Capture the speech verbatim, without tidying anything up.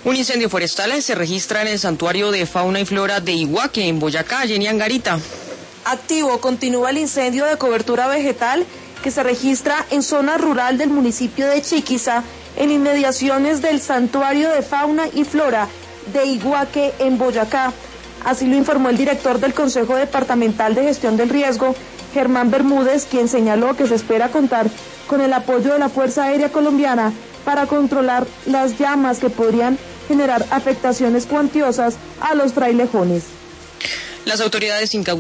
Un incendio forestal se registra en el santuario de fauna y flora de Iguaque, en Boyacá, Jenny Angarita. Activo continúa el incendio de cobertura vegetal que se registra en zona rural del municipio de Chiquiza, en inmediaciones del santuario de fauna y flora de Iguaque, en Boyacá. Así lo informó el director del Consejo Departamental de Gestión del Riesgo, Germán Bermúdez, quien señaló que se espera contar con el apoyo de la Fuerza Aérea Colombiana para controlar las llamas que podrían generar afectaciones cuantiosas a los frailejones. Las autoridades incautaron